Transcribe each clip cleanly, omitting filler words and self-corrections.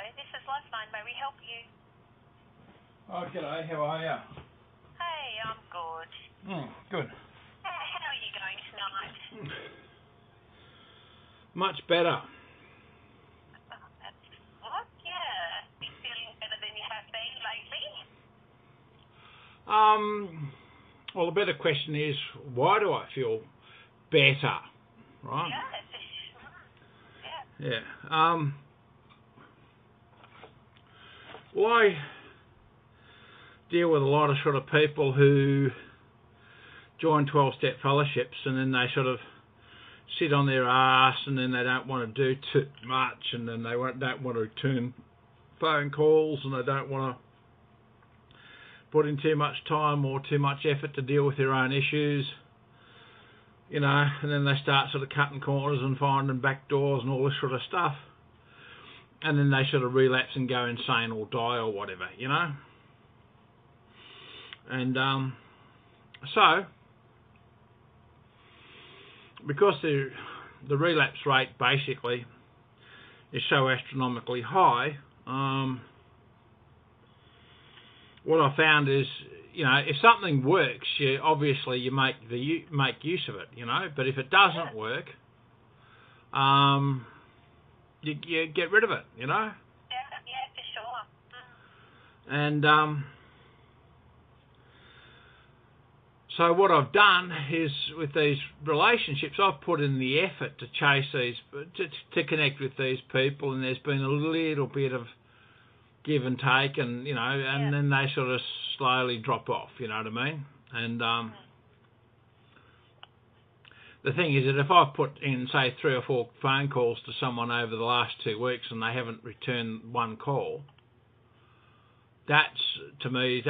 this is Lifeline. May we help you? Oh, g'day. How are you? Hey, I'm good. Good. How are you going tonight? Much better. Oh, that's good. Yeah. You feeling better than you have been lately? Well, the better question is, why do I feel better? Right? Yeah. Yeah. Well, I deal with a lot of sort of people who join 12-step fellowships and then they sort of sit on their ass and then they don't want to do too much and then they don't want to return phone calls and they don't want to put in too much time or too much effort to deal with their own issues, you know, and then they start sort of cutting corners and finding back doors and all this sort of stuff. And then they sort of relapse and go insane or die or whatever, you know. And so, because the relapse rate basically is so astronomically high, what I found is, you know, if something works, obviously you make use of it, you know. But if it doesn't work, you get rid of it, you know. Yeah, for sure. And so what I've done is, with these relationships, I've put in the effort to chase these, to connect with these people, and there's been a little bit of give and take, and you know, and then they sort of slowly drop off, you know what I mean? And the thing is that if I've put in, say, 3 or 4 phone calls to someone over the last 2 weeks and they haven't returned one call, that's, to me, is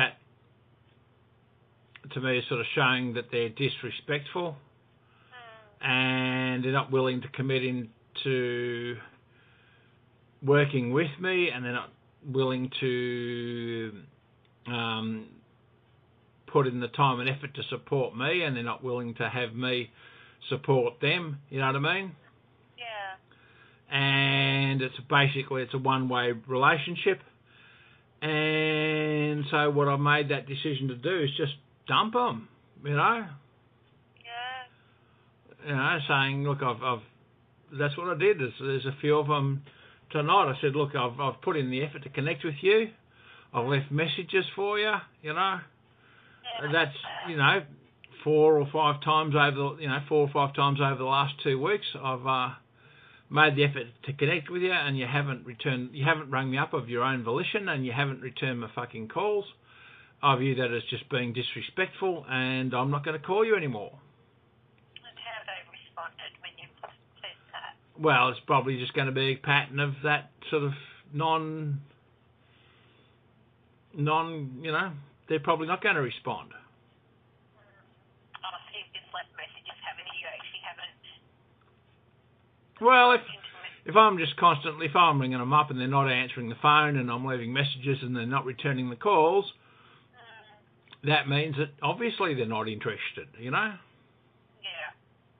sort of showing that they're disrespectful and they're not willing to commit into working with me, and they're not willing to put in the time and effort to support me, and they're not willing to have me support them, you know what I mean? Yeah. And it's a one-way relationship. And so what I've made that decision to do is just dump them, you know? Yeah. You know, saying, look, that's what I did. There's a few of them tonight. I said, look, I've put in the effort to connect with you. I've left messages for you, you know? Yeah. That's, you know, 4 or 5 times over the last 2 weeks, I've made the effort to connect with you, and you haven't rung me up of your own volition, and you haven't returned my fucking calls. I view that as just being disrespectful, and I'm not going to call you anymore. And how they responded when you said that? Well, it's probably just going to be a pattern of that sort of non, you know, they're probably not going to respond. Well, if I'm ringing them up and they're not answering the phone, and I'm leaving messages and they're not returning the calls, that means that obviously they're not interested, you know? Yeah.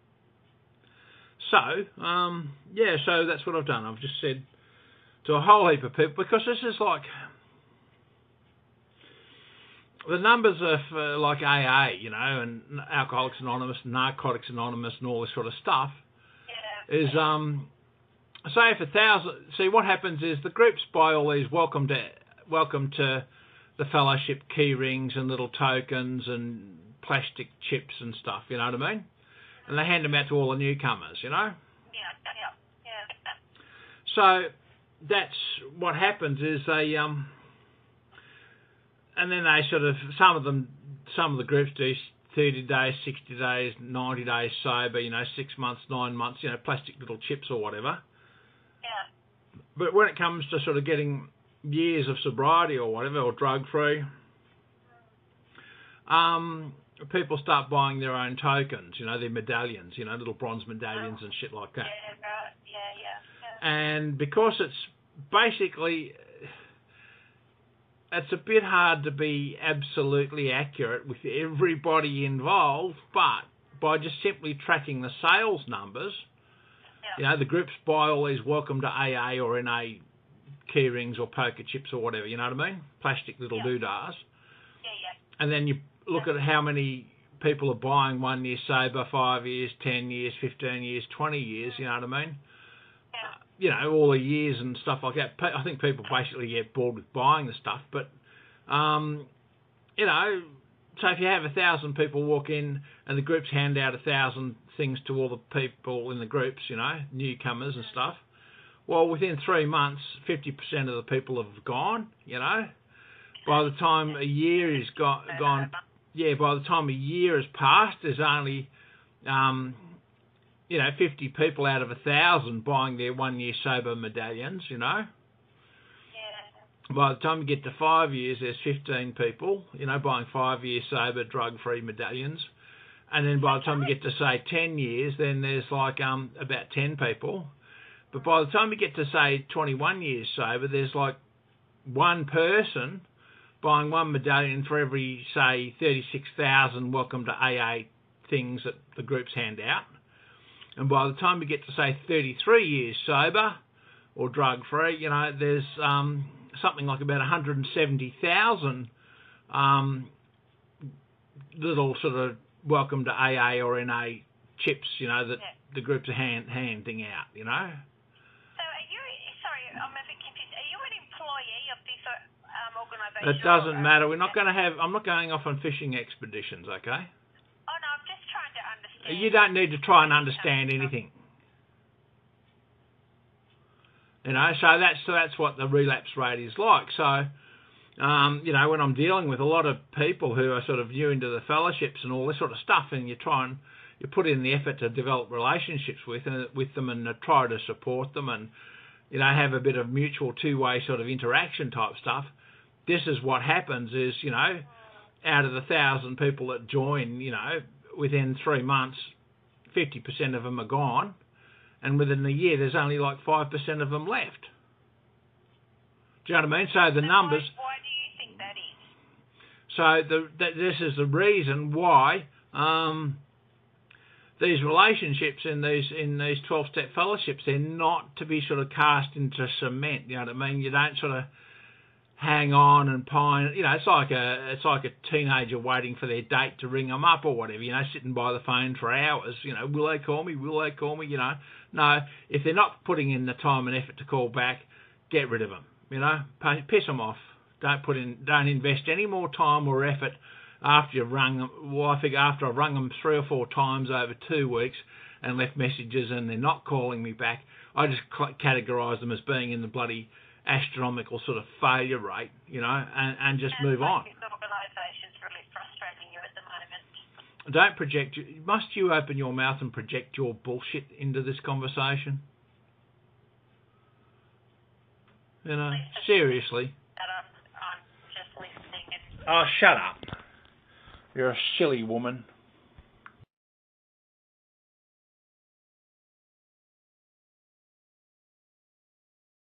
So that's what I've done. I've just said to a whole heap of people, because this is like, the numbers of like AA, you know, and Alcoholics Anonymous, Narcotics Anonymous, and all this sort of stuff, is say if 1,000. See, what happens is the groups buy all these welcome to the fellowship key rings and little tokens and plastic chips and stuff. You know what I mean? And they hand them out to all the newcomers. You know. Yeah. So that's what happens is they and then they sort of some of the groups do 30 days, 60 days, 90 days sober, you know, 6 months, 9 months, you know, plastic little chips or whatever. Yeah. But when it comes to sort of getting years of sobriety or whatever, or drug-free, people start buying their own tokens, you know, their medallions, you know, little bronze medallions and shit like that. Yeah, right. Yeah. And because it's basically, it's a bit hard to be absolutely accurate with everybody involved, but by just simply tracking the sales numbers, you know, the groups buy all these welcome to AA or NA key rings or poker chips or whatever, you know what I mean? Plastic little doodahs. Yeah. And then you look at how many people are buying 1 year sober, 5 years, 10 years, 15 years, 20 years, you know what I mean? Yeah. You know, all the years and stuff like that. I think people basically get bored with buying the stuff, but, you know, so if you have 1,000 people walk in and the groups hand out 1,000 things to all the people in the groups, you know, newcomers and stuff, well, within 3 months, 50% of the people have gone, you know. By the time a year is gone, by the time a year has passed, there's only, you know, 50 people out of 1,000 buying their 1 year sober medallions, you know. Yeah. By the time you get to 5 years, there's 15 people, you know, buying 5 year sober drug-free medallions. And then by the time you get to, say, 10 years, then there's like about 10 people. But by the time you get to, say, 21 years sober, there's like one person buying one medallion for every, say, 36,000 welcome to AA things that the groups hand out. And by the time you get to, say, 33 years sober or drug-free, you know, there's something like about 170,000 little sort of welcome to AA or NA chips, you know, that the groups are handing out, you know. So are you, sorry, I'm a bit confused. Are you an employee of this organisation? It doesn't matter. We're not going to have, I'm not going off on fishing expeditions, okay? Oh, no, I'm just trying to understand. You don't need to try and understand anything. You know, so that's what the relapse rate is like. So, you know, when I'm dealing with a lot of people who are sort of new into the fellowships and all this sort of stuff, and you put in the effort to develop relationships with them and try to support them and, you know, have a bit of mutual two-way sort of interaction type stuff, this is what happens is, you know, out of the 1,000 people that join, you know, within 3 months, 50% of them are gone. And within a year, there's only like 5% of them left. Do you know what I mean? So the numbers. Why do you think that is? So this is the reason why these relationships in these 12-step fellowships, they're not to be sort of cast into cement. You know what I mean? You don't sort of hang on and pine. You know, it's like a teenager waiting for their date to ring them up or whatever. You know, sitting by the phone for hours. You know, will they call me? Will they call me? You know, no. If they're not putting in the time and effort to call back, get rid of them. You know, piss them off. Don't invest any more time or effort after you've rung them. Well, I think after I've rung them 3 or 4 times over 2 weeks and left messages and they're not calling me back, I just categorise them as being in the bloody astronomical sort of failure rate, you know, and just move on. This organisation's really frustrating you at the moment. Don't project. Must you open your mouth and project your bullshit into this conversation? You know, seriously. I'm just listening. Oh, shut up. You're a silly woman.